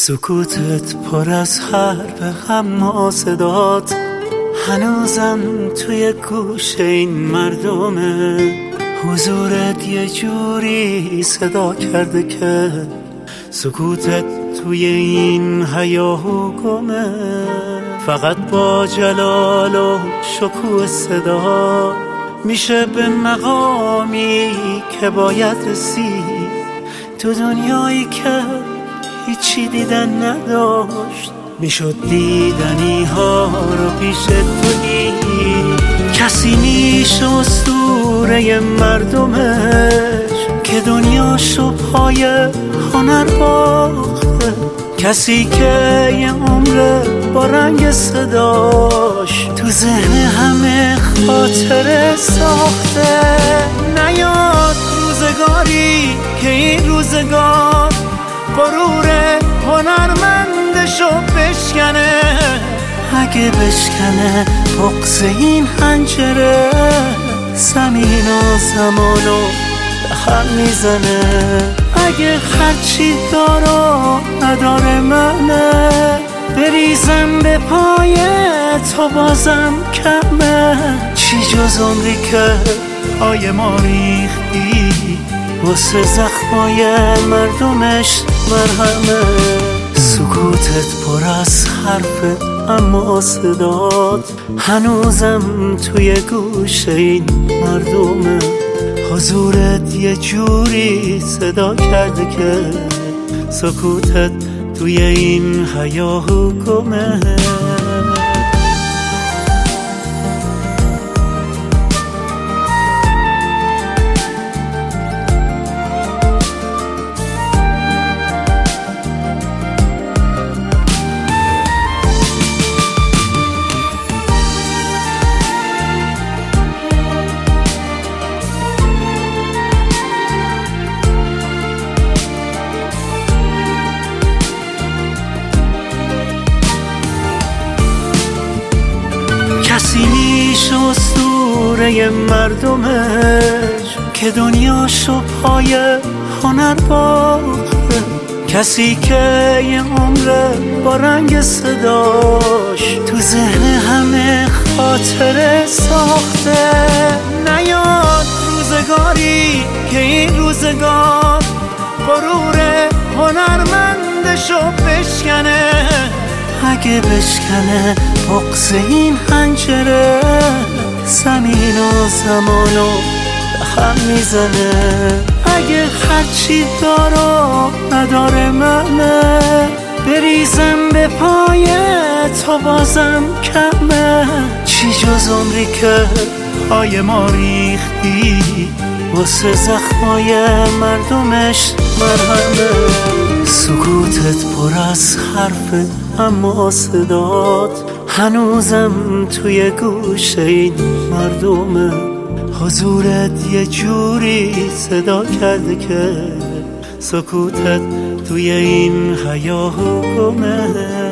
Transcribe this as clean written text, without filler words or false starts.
سکوتت پر از حرف اما صدات هنوزم توی گوش این مردمه. حضورت یه جوری صدا کرده که سکوتت توی این هیاهو گمه. فقط با جلال و شکوه صدا میشه به مقامی که باید رسید تو دنیایی که هیچی دیدن نداشت. میشد دیدنی ها رو پیش تو دید. کسی میشه اسطوره مردمش که دنیاشو پای هنر باخته. کسی که یه عمر با رنگ صداش تو ذهن همه خاطره ساخته. نیاد روزگاری که این روزگار غرور هنرمندشو بشکنه. اگه بشکنه بغض این حنجره زمین و زمانو به هم میزنه. اگه هرچی دارو نداره منه بریزم به پای تو بازم کمه. چی جز عمری که پای ما ریختی واسه زخمای مردمش مرهمه. سکوتت پر از حرف اما صدات هنوزم توی گوش این مردمه. حضورت یه جوری صدا کرده که سکوتت توی این هیاهو گمه. کسی میشه اسطوره مردمش که دنیاشو پای هنر باخته. کسی که یه عمر با رنگ صداش تو ذهن همه خاطره ساخته. نیاد روزگاری که این روزگار غرور هنرمندشو بشکنه. اگه بشکنه بغض این حنجره زمین و زمانو به هم میزنه. اگه هرچی دارو نداره منه بریزم به پای تو بازم کمه. چی جز عمری که پای ما ریختی واسه زخمای مردمش مرهمه. سکوتت پر از حرف اما صدات هنوزم توی گوش این مردمه. حضورت یه جوری صدا کرده که سکوتت توی این هیاهو گمه.